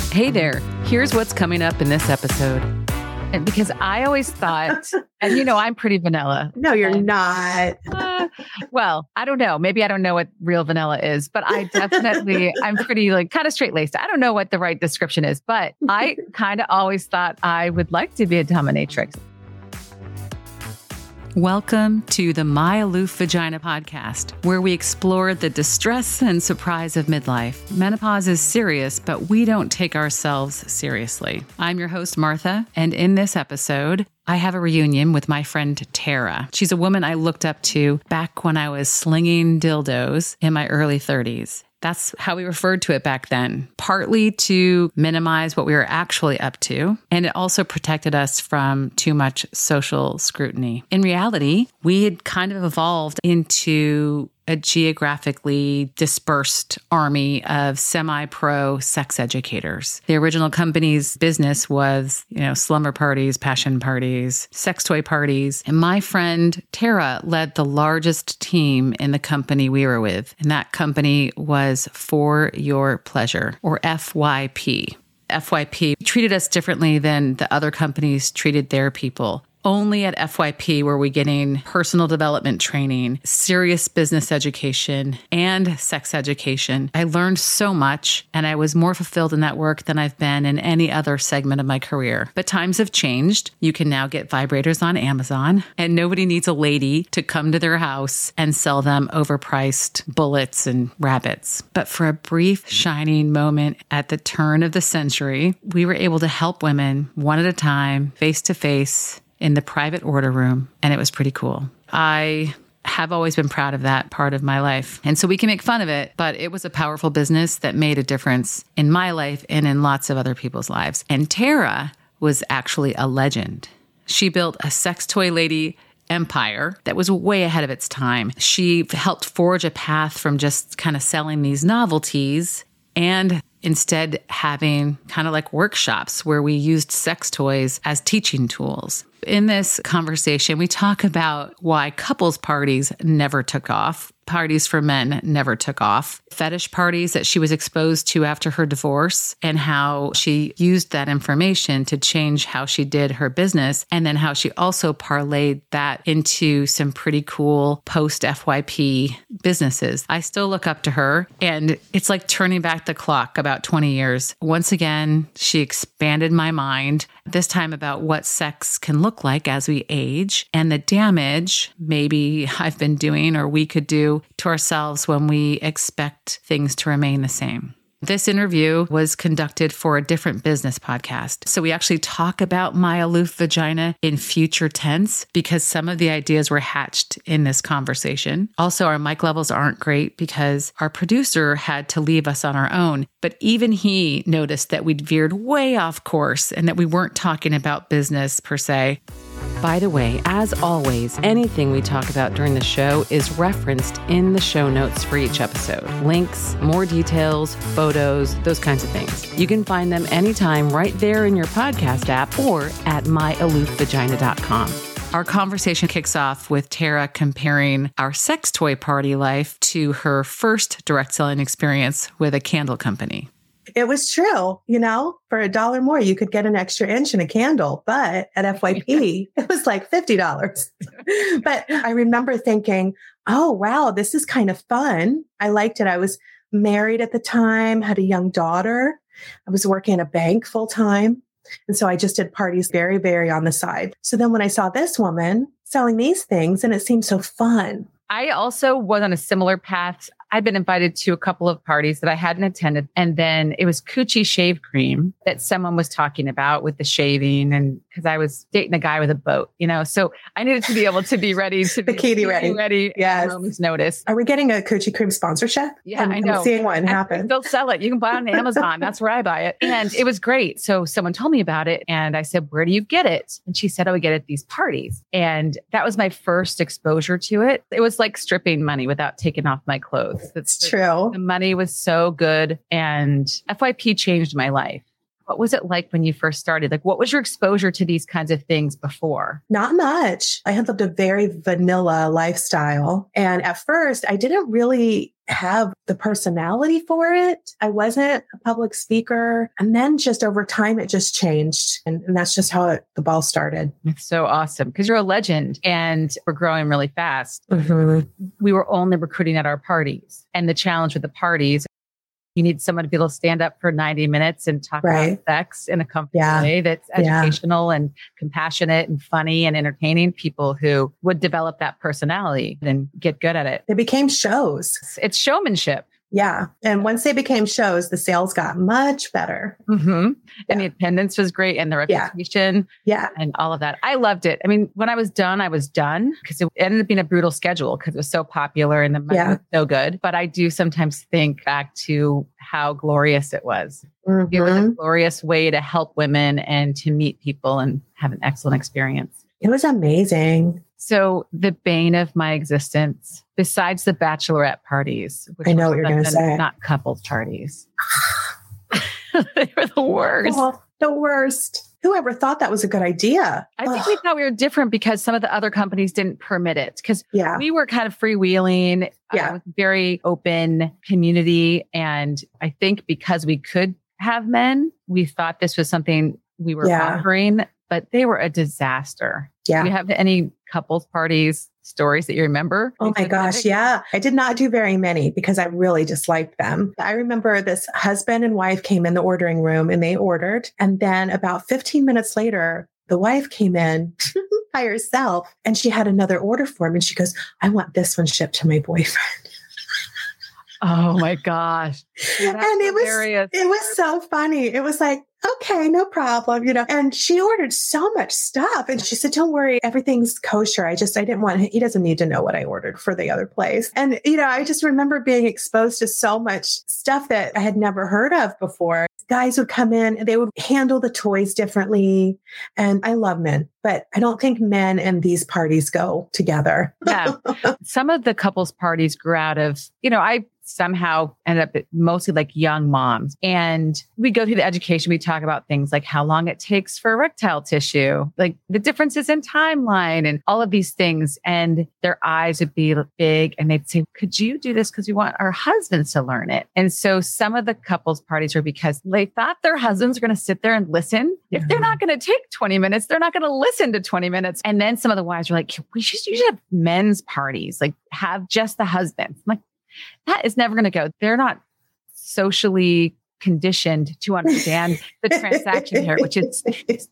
Hey there, here's what's coming up in this episode. And because I always thought, and you know, I'm pretty vanilla. No, you're not. Well, I don't know. Maybe I don't know what real vanilla is, but I'm pretty kind of straight-laced. I don't know what the right description is, but I kind of always thought I would like to be a dominatrix. Welcome to the My Aloof Vagina podcast, where we explore the distress and surprise of midlife. Menopause is serious, but we don't take ourselves seriously. I'm your host, Martha, and in this episode, I have a reunion with my friend Tara. She's a woman I looked up to back when I was slinging dildos in my early 30s. That's how we referred to it back then, partly to minimize what we were actually up to. And it also protected us from too much social scrutiny. In reality, we had kind of evolved into a geographically dispersed army of semi-pro sex educators. The original company's business was, slumber parties, passion parties, sex toy parties. And my friend Tara led the largest team in the company we were with. And that company was For Your Pleasure, or FYP. FYP treated us differently than the other companies treated their people. Only at FYP were we getting personal development training, serious business education, and sex education. I learned so much, and I was more fulfilled in that work than I've been in any other segment of my career. But times have changed. You can now get vibrators on Amazon, and nobody needs a lady to come to their house and sell them overpriced bullets and rabbits. But for a brief, shining moment at the turn of the century, we were able to help women one at a time, face to face, in the private order room, and it was pretty cool. I have always been proud of that part of my life. And so we can make fun of it, but it was a powerful business that made a difference in my life and in lots of other people's lives. And Tara was actually a legend. She built a sex toy lady empire that was way ahead of its time. She helped forge a path from just kind of selling these novelties and instead having kind of like workshops where we used sex toys as teaching tools. In this conversation, we talk about why couples parties never took off. Parties for men never took off. Fetish parties that she was exposed to after her divorce and how she used that information to change how she did her business. And then how she also parlayed that into some pretty cool post-FYP businesses. I still look up to her, and it's like turning back the clock about 20 years. Once again, she expanded my mind, this time about what sex can look like as we age and the damage maybe I've been doing or we could do to ourselves when we expect things to remain the same. This interview was conducted for a different business podcast. So we actually talk about My Aloof Vagina in future tense because some of the ideas were hatched in this conversation. Also, our mic levels aren't great because our producer had to leave us on our own. But even he noticed that we'd veered way off course and that we weren't talking about business per se. By the way, as always, anything we talk about during the show is referenced in the show notes for each episode. Links, more details, photos, those kinds of things. You can find them anytime right there in your podcast app or at myalooffvagina.com. Our conversation kicks off with Tara comparing our sex toy party life to her first direct selling experience with a candle company. It was true. For $1 more, you could get an extra inch in a candle. But at FYP, it was like $50. But I remember thinking, oh, wow, this is kind of fun. I liked it. I was married at the time, had a young daughter. I was working in a bank full time. And so I just did parties very, very on the side. So then when I saw this woman selling these things, and it seemed so fun. I also was on a similar path. I'd been invited to a couple of parties that I hadn't attended. And then it was Coochie shave cream that someone was talking about with the shaving. And because I was dating a guy with a boat, so I needed to be able to be ready to be bikini ready. Yes. At a moment's notice. Are we getting a Coochie cream sponsorship? Yeah, I know. I'm seeing one happen. They'll sell it. You can buy it on Amazon. That's where I buy it. And it was great. So someone told me about it and I said, where do you get it? And she said, oh, we get it at these parties. And that was my first exposure to it. It was like stripping money without taking off my clothes. It's true. The money was so good. And FYP changed my life. What was it like when you first started? Like, what was your exposure to these kinds of things before? Not much. I had lived a very vanilla lifestyle. And at first, I didn't really have the personality for it. I wasn't a public speaker. And then just over time, it just changed. And that's just how the ball started. It's so awesome because you're a legend and we're growing really fast. Mm-hmm. We were only recruiting at our parties. And the challenge with the parties, you need someone to be able to stand up for 90 minutes and talk about sex in a comfortable way that's educational and compassionate and funny and entertaining. People who would develop that personality and get good at it. They became shows. It's showmanship. Yeah. And once they became shows, the sales got much better. Mm-hmm. And the attendance was great and the reputation and all of that. I loved it. I mean, when I was done because it ended up being a brutal schedule because it was so popular and the money was so good. But I do sometimes think back to how glorious it was. Mm-hmm. It was a glorious way to help women and to meet people and have an excellent experience. It was amazing. So the bane of my existence, besides the bachelorette parties, which I know what you're going to say, not couples parties. They were the worst. Oh, the worst. Whoever thought that was a good idea? I think we thought we were different because some of the other companies didn't permit it because we were kind of freewheeling, with very open community. And I think because we could have men, we thought this was something we were offering, but they were a disaster. Yeah. Do you have any couples parties stories that you remember? Oh my gosh. Yeah. I did not do very many because I really disliked them. I remember this husband and wife came in the ordering room and they ordered. And then about 15 minutes later, the wife came in by herself and she had another order for him. And she goes, I want this one shipped to my boyfriend. Oh my gosh. And it was so funny. It was like, okay, no problem, and she ordered so much stuff and she said, don't worry, everything's kosher. I didn't want, he doesn't need to know what I ordered for the other place. And, I just remember being exposed to so much stuff that I had never heard of before. Guys would come in and they would handle the toys differently. And I love men, but I don't think men and these parties go together. Yeah. Some of the couples parties grew out of, I somehow ended up mostly like young moms. And we go through the education. We talk about things like how long it takes for erectile tissue, like the differences in timeline and all of these things. And their eyes would be big and they'd say, could you do this? Because we want our husbands to learn it. And so some of the couples parties were because they thought their husbands were going to sit there and listen. If they're not going to take 20 minutes, they're not going to listen to 20 minutes. And then some of the wives were like, we should usually have men's parties, like have just the husbands. I'm like, that is never going to go. They're not socially conditioned to understand the transaction here, which is,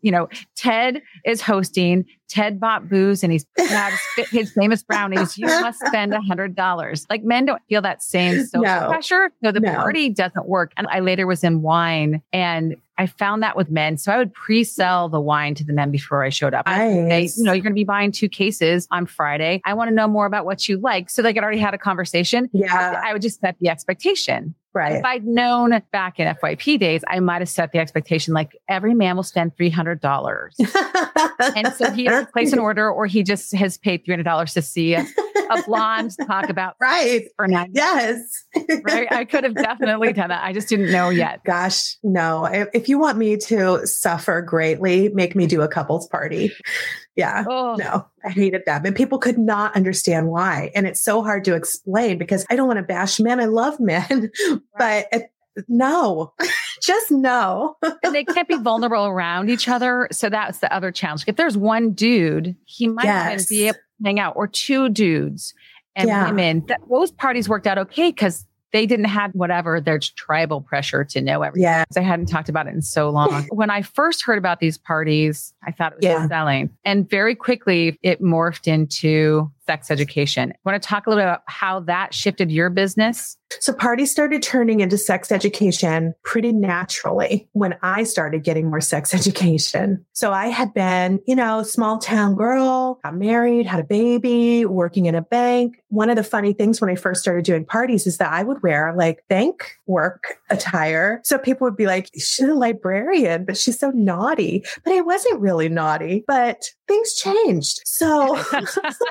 Ted is hosting. Ted bought booze and he's his famous brownies. You must spend $100. Like men don't feel that same social pressure. So the party doesn't work. And I later was in wine and I found that with men. So I would pre-sell the wine to the men before I showed up. Nice. You're going to be buying 2 cases on Friday. I want to know more about what you like. So they had already had a conversation. Yeah. I would just set the expectation. Right. If I'd known back in FYP days, I might have set the expectation like every man will spend $300. And so he has to place an order or he just has paid $300 to see a blonde talk about for 9 Yes. Right. I could have definitely done that. I just didn't know yet. Gosh, no. If you want me to suffer greatly, make me do a couples party. Yeah. Oh. No, I hated them. And people could not understand why. And it's so hard to explain because I don't want to bash men. I love men, but no, just no. And they can't be vulnerable around each other. So that's the other challenge. If there's one dude, he might even be able to hang out, or 2 dudes and women. Those parties worked out okay because they didn't have there's tribal pressure to know everything. Yeah. I hadn't talked about it in so long. When I first heard about these parties, I thought it was selling. And very quickly, it morphed into sex education. Want to talk a little bit about how that shifted your business? So parties started turning into sex education pretty naturally when I started getting more sex education. So I had been, small town girl, got married, had a baby, working in a bank. One of the funny things when I first started doing parties is that I would wear like bank work attire. So people would be like, she's a librarian, but she's so naughty. But I wasn't really naughty, but things changed. So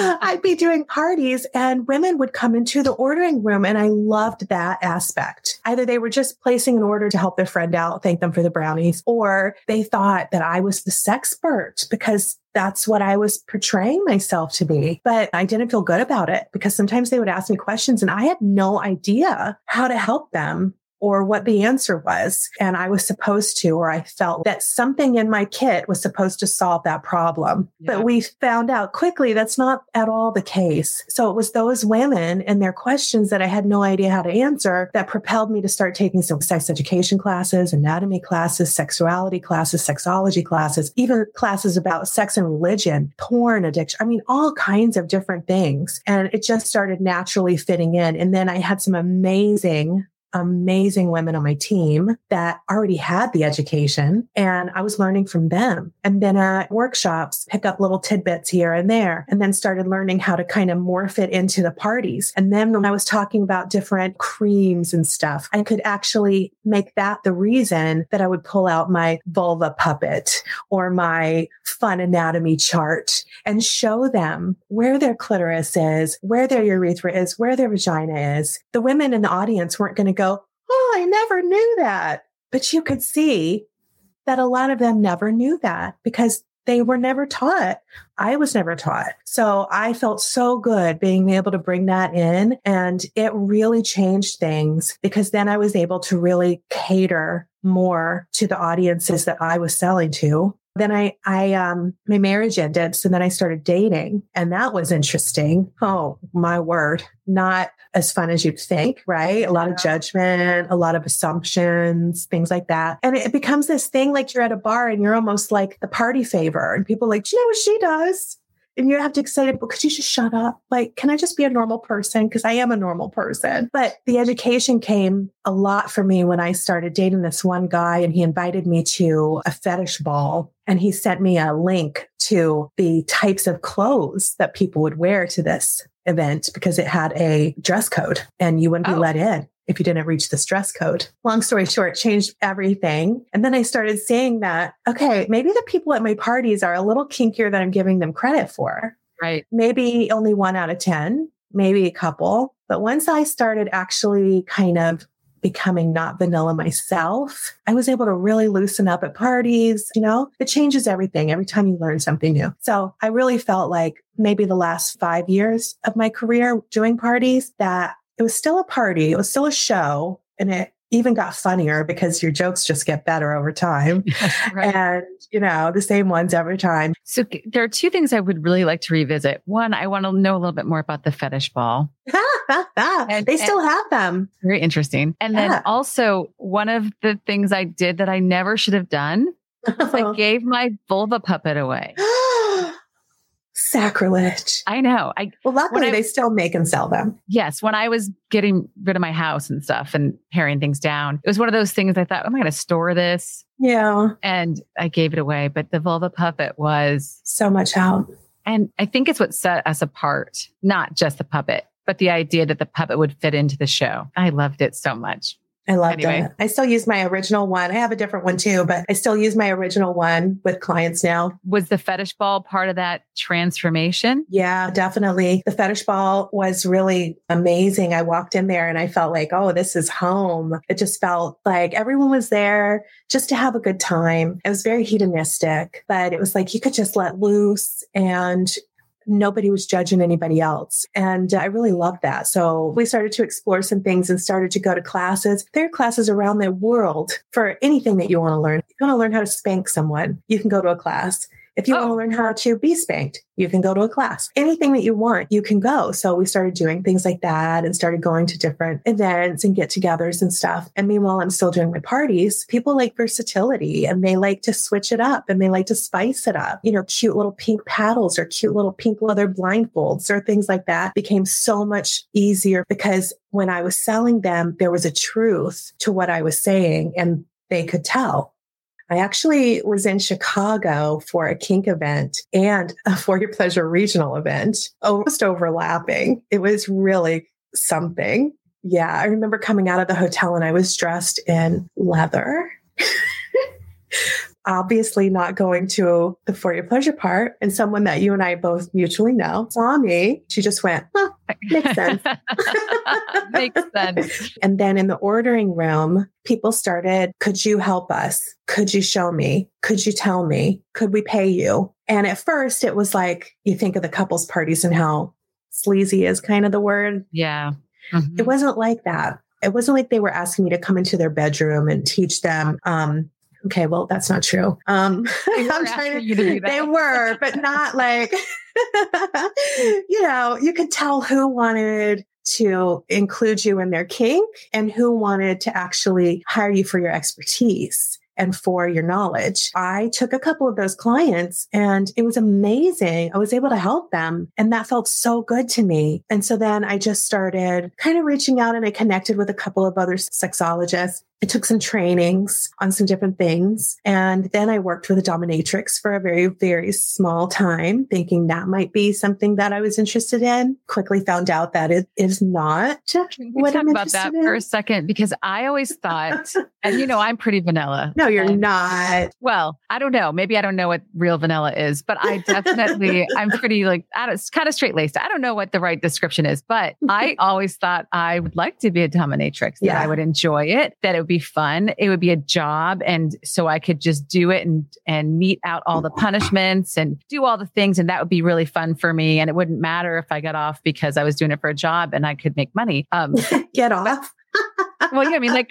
I'd be doing parties and women would come into the ordering room, and I loved that aspect. Either they were just placing an order to help their friend out, thank them for the brownies, or they thought that I was the sexpert because that's what I was portraying myself to be. But I didn't feel good about it because sometimes they would ask me questions and I had no idea how to help them or what the answer was. And I was supposed to, or I felt that something in my kit was supposed to solve that problem. Yeah. But we found out quickly that's not at all the case. So it was those women and their questions that I had no idea how to answer that propelled me to start taking some sex education classes, anatomy classes, sexuality classes, sexology classes, even classes about sex and religion, porn addiction. I mean, all kinds of different things. And it just started naturally fitting in. And then I had some amazing women on my team that already had the education, and I was learning from them. And then at workshops, pick up little tidbits here and there, and then started learning how to kind of morph it into the parties. And then when I was talking about different creams and stuff, I could actually make that the reason that I would pull out my vulva puppet or my fun anatomy chart and show them where their clitoris is, where their urethra is, where their vagina is. The women in the audience weren't going to go, "Oh, I never knew that." But you could see that a lot of them never knew that because they were never taught. I was never taught. So I felt so good being able to bring that in. And it really changed things because then I was able to really cater more to the audiences that I was selling to. Then my marriage ended. So then I started dating, and that was interesting. Oh, my word. Not as fun as you'd think, right? A lot of judgment, a lot of assumptions, things like that. And it becomes this thing like you're at a bar and you're almost like the party favor, and people are like, "Do you know what she does?" And you have to excite, "But could you just shut up? Like, can I just be a normal person? Because I am a normal person." But the education came a lot for me when I started dating this one guy, and he invited me to a fetish ball. And he sent me a link to the types of clothes that people would wear to this event because it had a dress code and you wouldn't be let in if you didn't reach this dress code. Long story short, changed everything. And then I started seeing that, okay, maybe the people at my parties are a little kinkier than I'm giving them credit for. Right. Maybe only 1 out of 10, maybe a couple. But once I started actually kind of becoming not vanilla myself, I was able to really loosen up at parties. You know, it changes everything every time you learn something new. So I really felt like maybe the last 5 years of my career doing parties, that it was still a party. It was still a show. And it even got funnier because your jokes just get better over time. Right. And, you know, the same ones every time. So there are two things I would really like to revisit. One, I want to know a little bit more about the fetish ball. And they still have them. Very interesting. And then also one of the things I did that I never should have done is I gave my vulva puppet away. Sacrilege. I know. Well, luckily they still make and sell them. Yes. When I was getting rid of my house and stuff and paring things down, it was one of those things I thought, am I going to store this? Yeah. And I gave it away. But the vulva puppet was so much help. And I think it's what set us apart, not just the puppet, but the idea that the puppet would fit into the show. I loved it so much. I loved it. I still use my original one. I have a different one too, but I still use my original one with clients now. Was the fetish ball part of that transformation? Yeah, definitely. The fetish ball was really amazing. I walked in there and I felt like, oh, this is home. It just felt like everyone was there just to have a good time. It was very hedonistic, but it was like you could just let loose and nobody was judging anybody else. And I really loved that. So we started to explore some things and started to go to classes. There are classes around the world for anything that you want to learn. If you want to learn how to spank someone, you can go to a class. If you want to learn how to be spanked, you can go to a class. Anything that you want, you can go. So we started doing things like that and started going to different events and get-togethers and stuff. And meanwhile, I'm still doing my parties. People like versatility and they like to switch it up and they like to spice it up. You know, cute little pink paddles or cute little pink leather blindfolds or things like that became so much easier because when I was selling them, there was a truth to what I was saying and they could tell. I actually was in Chicago for a kink event and a For Your Pleasure regional event, almost overlapping. It was really something. Yeah, I remember coming out of the hotel and I was dressed in leather. obviously not going to the For Your Pleasure part. And someone that you and I both mutually know saw me. She just went, makes sense. Makes sense. And then in the ordering room, people started, could you help us? Could you show me? Could you tell me? Could we pay you? And at first it was like, you think of the couples parties and how sleazy is kind of the word. Yeah. Mm-hmm. It wasn't like that. It wasn't like they were asking me to come into their bedroom and teach them. Okay, well, that's not true. I'm trying to do that. They were, but not like, you could tell who wanted to include you in their kink and who wanted to actually hire you for your expertise and for your knowledge. I took a couple of those clients and it was amazing. I was able to help them and that felt so good to me. And so then I just started kind of reaching out and I connected with a couple of other sexologists. I took some trainings on some different things. And then I worked with a dominatrix for a very, very small time, thinking that might be something that I was interested in. Quickly found out that it is not what I'm interested in. Talk about that for a second, because I always thought, and I'm pretty vanilla. No, you're not. Well, I don't know. Maybe I don't know what real vanilla is, but I definitely, I'm pretty it's kind of straight-laced. I don't know what the right description is, but I always thought I would like to be a dominatrix, that I would enjoy it, that it would be fun. It would be a job. And so I could just do it and mete out all the punishments and do all the things. And that would be really fun for me. And it wouldn't matter if I got off because I was doing it for a job and I could make money. Get off. Well, yeah, I mean, as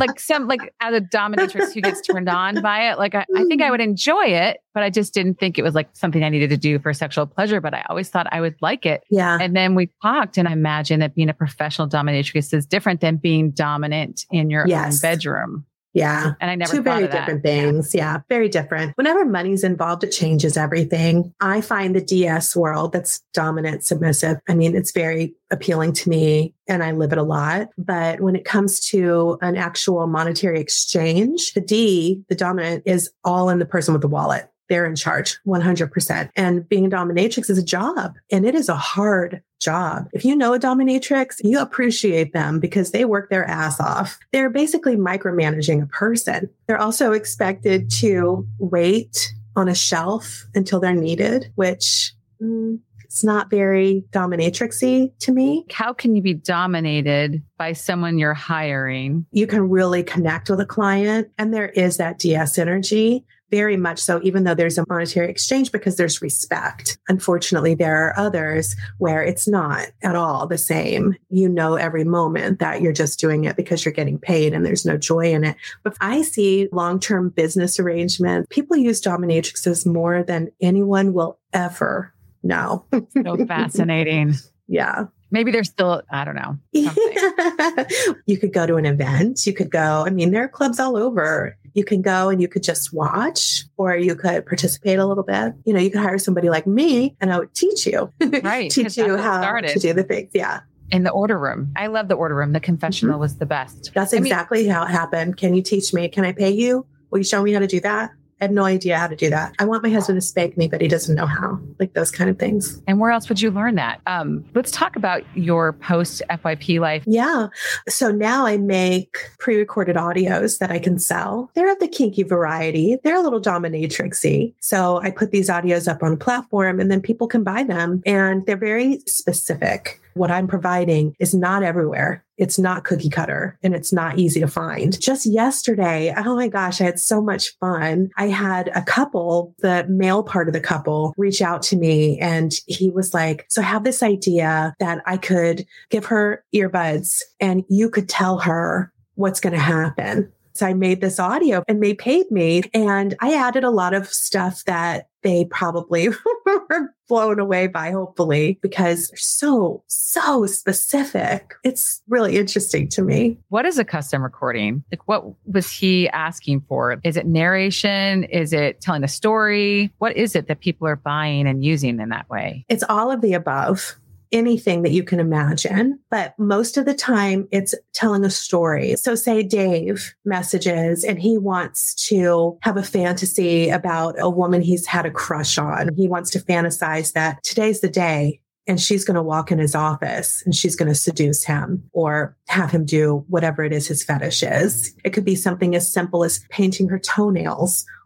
a dominatrix who gets turned on by it, I think I would enjoy it, but I just didn't think it was something I needed to do for sexual pleasure, but I always thought I would like it. Yeah. And then we talked and I imagine that being a professional dominatrix is different than being dominant in your own bedroom. Yeah. And I never Two very different things. Yeah. Very different. Whenever money's involved, it changes everything. I find the DS world that's dominant, submissive. I mean, it's very appealing to me and I live it a lot. But when it comes to an actual monetary exchange, the dominant is all in the person with the wallet. They're in charge 100%. And being a dominatrix is a job and it is a hard job. If you know a dominatrix, you appreciate them because they work their ass off. They're basically micromanaging a person. They're also expected to wait on a shelf until they're needed, which it's not very dominatrixy to me. How can you be dominated by someone you're hiring? You can really connect with a client and there is that DS energy. Very much so, even though there's a monetary exchange because there's respect. Unfortunately, there are others where it's not at all the same. You know every moment that you're just doing it because you're getting paid and there's no joy in it. But I see long-term business arrangements. People use dominatrixes more than anyone will ever know. So fascinating. Yeah. Maybe they're still, I don't know. You could go to an event. You could go, there are clubs all over. You can go and you could just watch or you could participate a little bit. You could hire somebody like me and I would teach you. Right. Teach you how to do the things. Yeah. In the order room. I love the order room. The confessional was the best. That's exactly how it happened. Can you teach me? Can I pay you? Will you show me how to do that? I had no idea how to do that. I want my husband to spank me, but he doesn't know how, those kind of things. And where else would you learn that? Let's talk about your post FYP life. Yeah. So now I make pre-recorded audios that I can sell. They're of the kinky variety. They're a little dominatrixy. So I put these audios up on a platform and then people can buy them and they're very specific. What I'm providing is not everywhere. It's not cookie cutter and it's not easy to find. Just yesterday, oh my gosh, I had so much fun. I had a couple, the male part of the couple, reach out to me and he was like, so I have this idea that I could give her earbuds and you could tell her what's going to happen. So I made this audio and they paid me and I added a lot of stuff that they probably were blown away by, hopefully, because they're so specific. It's really interesting to me. What is a custom recording? What was he asking for? Is it narration? Is it telling a story? What is it that people are buying and using in that way? It's all of the above. Anything that you can imagine, but most of the time it's telling a story. So say Dave messages and he wants to have a fantasy about a woman he's had a crush on. He wants to fantasize that today's the day and she's going to walk in his office and she's going to seduce him or have him do whatever it is his fetish is. It could be something as simple as painting her toenails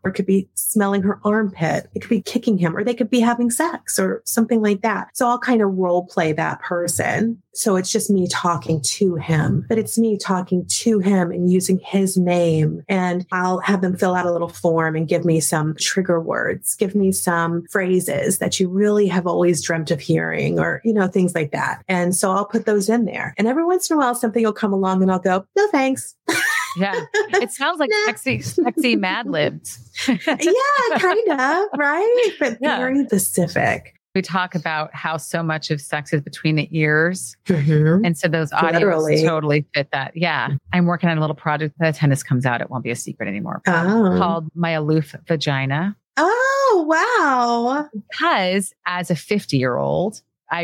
or it could be smelling her armpit. It could be kicking him, or they could be having sex or something like that. So I'll kind of role play that person. So it's just me talking to him, but it's me talking to him and using his name. And I'll have them fill out a little form and give me some trigger words, give me some phrases that you really have always dreamt of hearing, or, things like that. And so I'll put those in there. And every once in a while, something will come along and I'll go, no, thanks. Yeah. It sounds like sexy Mad Libs. Yeah, kind of, right? But very specific. We talk about how so much of sex is between the ears. Mm-hmm. And so those audios totally fit that. Yeah. I'm working on a little project. By the time this comes out, it won't be a secret anymore. Called My Aloof Vagina. Oh, wow. Because as a 50-year-old, I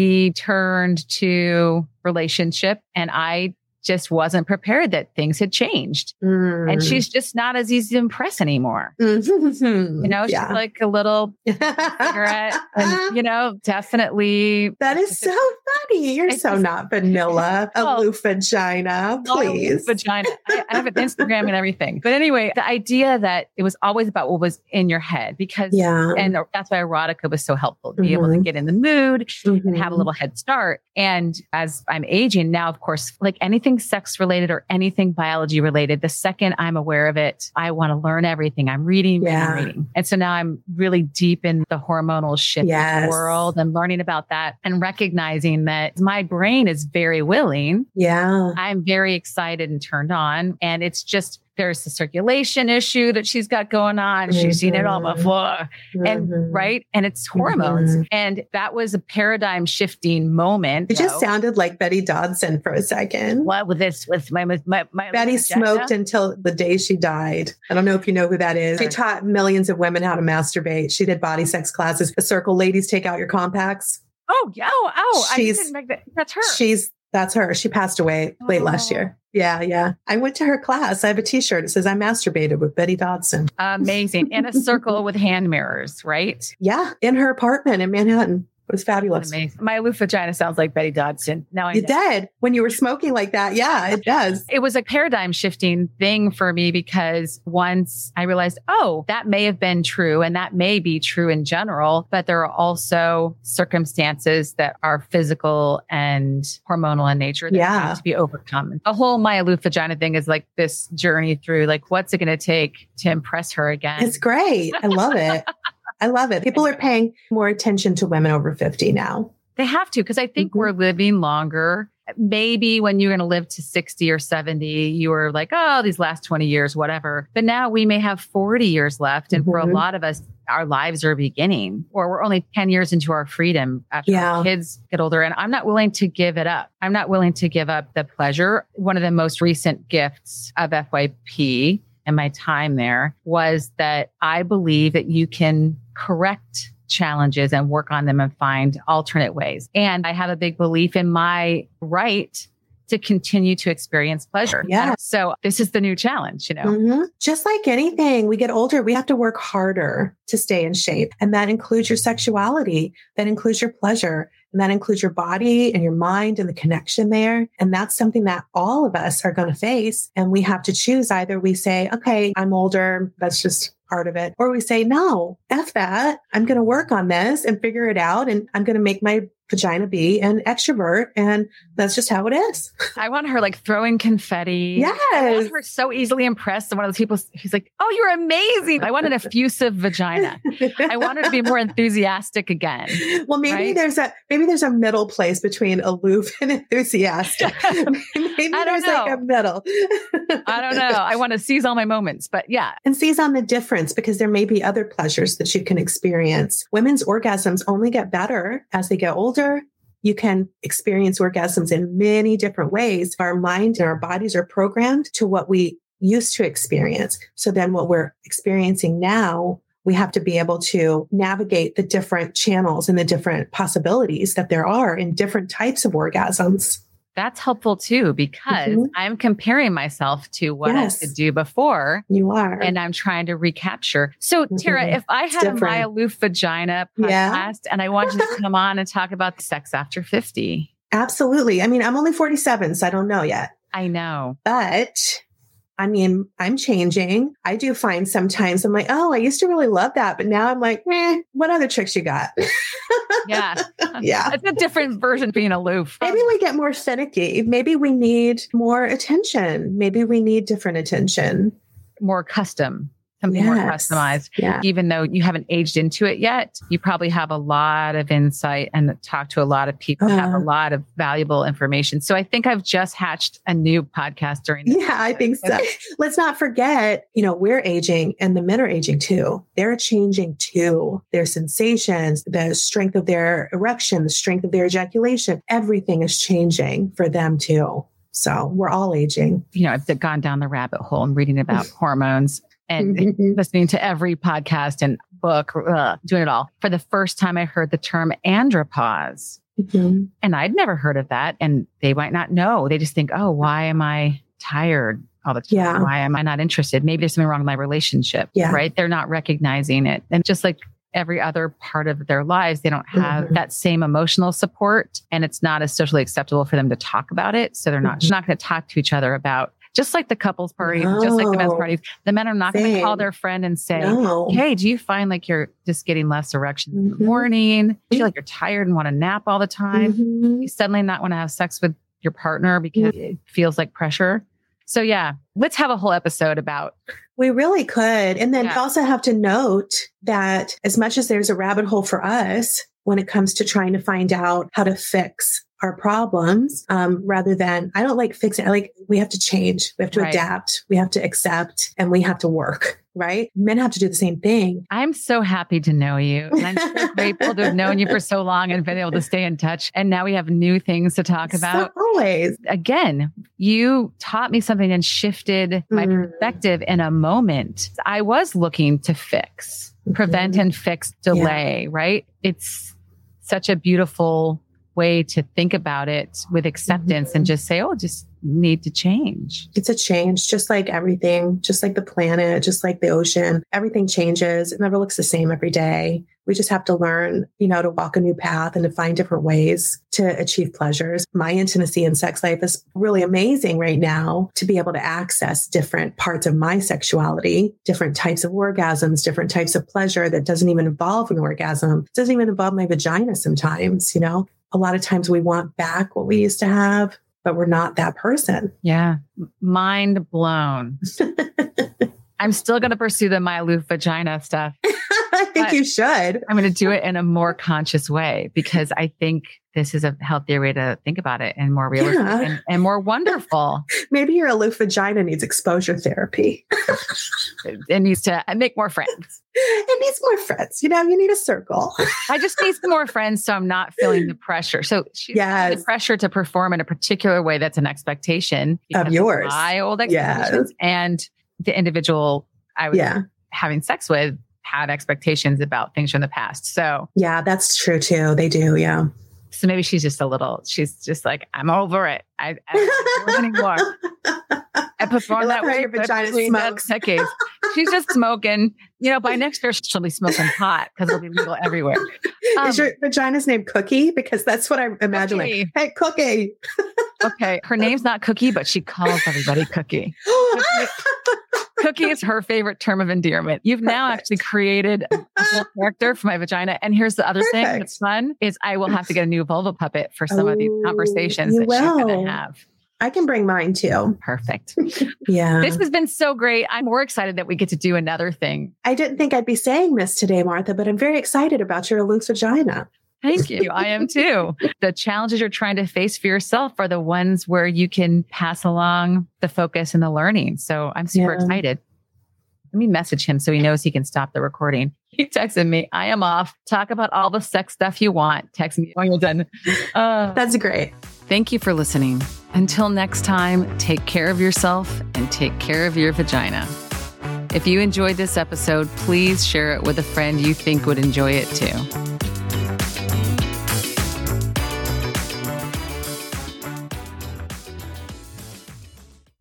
returned to relationship and I just wasn't prepared that things had changed. And she's just not as easy to impress anymore. Mm-hmm. She's like a little cigarette and, definitely. That is so funny. You're so not vanilla. Aloof vagina, please. Aloof vagina. I have an Instagram and everything. But anyway, the idea that it was always about what was in your head and that's why erotica was so helpful to be able to get in the mood and have a little head start. And as I'm aging now, of course, like anything sex related or anything biology related, the second I'm aware of it, I want to learn everything. I'm reading. And so now I'm really deep in the hormonal shift world and learning about that and recognizing that my brain is very willing. Yeah. I'm very excited and turned on. And it's just, there's the circulation issue that she's got going on. She's seen it all before. And right. And it's hormones. And that was a paradigm shifting moment. It just sounded like Betty Dodson for a second. What with this, with my Betty smoked until the day she died. I don't know if you know who that is. She taught millions of women how to masturbate. She did body sex classes. The Circle ladies, take out your compacts. Oh, I didn't make that. That's her. That's her. She passed away late last year. Yeah. I went to her class. I have a t-shirt. It says, I masturbated with Betty Dodson. Amazing. In a circle with hand mirrors, right? Yeah. In her apartment in Manhattan. It was fabulous. Amazing. My aloof vagina sounds like Betty Dodson. Now I know. It did. When you were smoking like that. Yeah, it does. It was a paradigm shifting thing for me because once I realized, that may have been true and that may be true in general, but there are also circumstances that are physical and hormonal in nature that have to be overcome. The whole my aloof vagina thing is like this journey through like, what's it going to take to impress her again? It's great. I love it. I love it. People are paying more attention to women over 50 now. They have to, because I think we're living longer. Maybe when you're going to live to 60 or 70, you were like, these last 20 years, whatever. But now we may have 40 years left. And for a lot of us, our lives are beginning, or we're only 10 years into our freedom after our kids get older. And I'm not willing to give it up. I'm not willing to give up the pleasure. One of the most recent gifts of FYP and my time there was that I believe that you can correct challenges and work on them and find alternate ways. And I have a big belief in my right to continue to experience pleasure. Yeah. So this is the new challenge, Just like anything, we get older, we have to work harder to stay in shape. And that includes your sexuality. That includes your pleasure. And that includes your body and your mind and the connection there. And that's something that all of us are going to face. And we have to choose. Either we say, okay, I'm older. That's just part of it. Or we say, no, F that. I'm going to work on this and figure it out. And I'm going to make my vagina be an extrovert. And that's just how it is. I want her like throwing confetti. Yes. I want her so easily impressed. And one of those people who's like, oh, you're amazing. I want an effusive vagina. I want her to be more enthusiastic again. Well, maybe there's a middle place between aloof and enthusiastic. Maybe there's like a middle. I don't know. I want to seize all my moments, but yeah. And seize on the difference, because there may be other pleasures that you can experience. Women's orgasms only get better as they get older. You can experience orgasms in many different ways. Our mind and our bodies are programmed to what we used to experience. So then what we're experiencing now, we have to be able to navigate the different channels and the different possibilities that there are in different types of orgasms. That's helpful too, because I'm comparing myself to what I could do before. You are. And I'm trying to recapture. So Tara, if I had a My Aloof Vagina podcast and I want you to come on and talk about sex after 50. Absolutely. I mean, I'm only 47, so I don't know yet. I know. But I mean, I'm changing. I do find sometimes I'm like, oh, I used to really love that. But now I'm like, what other tricks you got? Yeah. Yeah. It's a different version of being aloof. Maybe we get more finicky. Maybe we need more attention. Maybe we need different attention. More custom. Something more customized. Yeah. Even though you haven't aged into it yet, you probably have a lot of insight and talk to a lot of people, have a lot of valuable information. So I think I've just hatched a new podcast during this. Yeah, I think so. Let's not forget, we're aging and the men are aging too. They're changing too. Their sensations, the strength of their erection, the strength of their ejaculation, everything is changing for them too. So we're all aging. I've gone down the rabbit hole and reading about hormones. And listening to every podcast and book, doing it all. For the first time, I heard the term andropause. And I'd never heard of that. And they might not know. They just think, oh, why am I tired all the time? Yeah. Why am I not interested? Maybe there's something wrong with my relationship, right? They're not recognizing it. And just like every other part of their lives, they don't have that same emotional support. And it's not as socially acceptable for them to talk about it. So they're not going to talk to each other about. Just like the couples parties, just like the men's parties, the men are not going to call their friend and say, hey, do you find like you're just getting less erection in the morning? Do you feel like you're tired and want to nap all the time? You suddenly not want to have sex with your partner because it feels like pressure. So yeah, let's have a whole episode about. We really could. And then we also have to note that as much as there's a rabbit hole for us when it comes to trying to find out how to fix our problems, rather than, I don't like fixing, we have to change, we have to adapt, we have to accept, and we have to work, right? Men have to do the same thing. I'm so happy to know you. And I'm so grateful to have known you for so long and been able to stay in touch. And now we have new things to talk about. Always. Again, you taught me something and shifted my perspective in a moment. I was looking to fix, prevent and fix, delay, right? It's such a beautiful way to think about it with acceptance and just say, oh, just need to change. It's a change, just like everything, just like the planet, just like the ocean. Everything changes. It never looks the same every day. We just have to learn, to walk a new path and to find different ways to achieve pleasures. My intimacy and sex life is really amazing right now to be able to access different parts of my sexuality, different types of orgasms, different types of pleasure that doesn't even involve an orgasm. It doesn't even involve my vagina sometimes, A lot of times we want back what we used to have, but we're not that person. Yeah. Mind blown. I'm still going to pursue the My Aloof Vagina stuff. I think you should. I'm going to do it in a more conscious way because I think this is a healthier way to think about it and more realistic and more wonderful. Maybe your aloof vagina needs exposure therapy. It needs to make more friends. It needs more friends. You need a circle. I just need some more friends so I'm not feeling the pressure. So she's feeling the pressure to perform in a particular way that's an expectation of yours. My old expectations and the individual I was having sex with had expectations about things from the past. So yeah, that's true too. They do. Yeah. So maybe she's just like, I'm over it. I don't do it anymore. I perform that way. Your vagina smokes. Decades. She's just smoking. By next year, she'll be smoking pot because it'll be legal everywhere. Is your vagina's name Cookie? Because that's what I imagine. Like, hey, Cookie. Okay. Her name's not Cookie, but she calls everybody Cookie. Cookie is her favorite term of endearment. You've now actually created a whole character for my vagina. And here's the other thing that's fun is I will have to get a new vulva puppet for some of these conversations that she's going to have. I can bring mine too. Perfect. Yeah. This has been so great. I'm more excited that we get to do another thing. I didn't think I'd be saying this today, Martha, but I'm very excited about your aloof vagina. Thank you. I am too. The challenges you're trying to face for yourself are the ones where you can pass along the focus and the learning. So I'm super excited. Let me message him so he knows he can stop the recording. He texted me, I am off. Talk about all the sex stuff you want. Text me when you're done. That's great. Thank you for listening. Until next time, take care of yourself and take care of your vagina. If you enjoyed this episode, please share it with a friend you think would enjoy it too.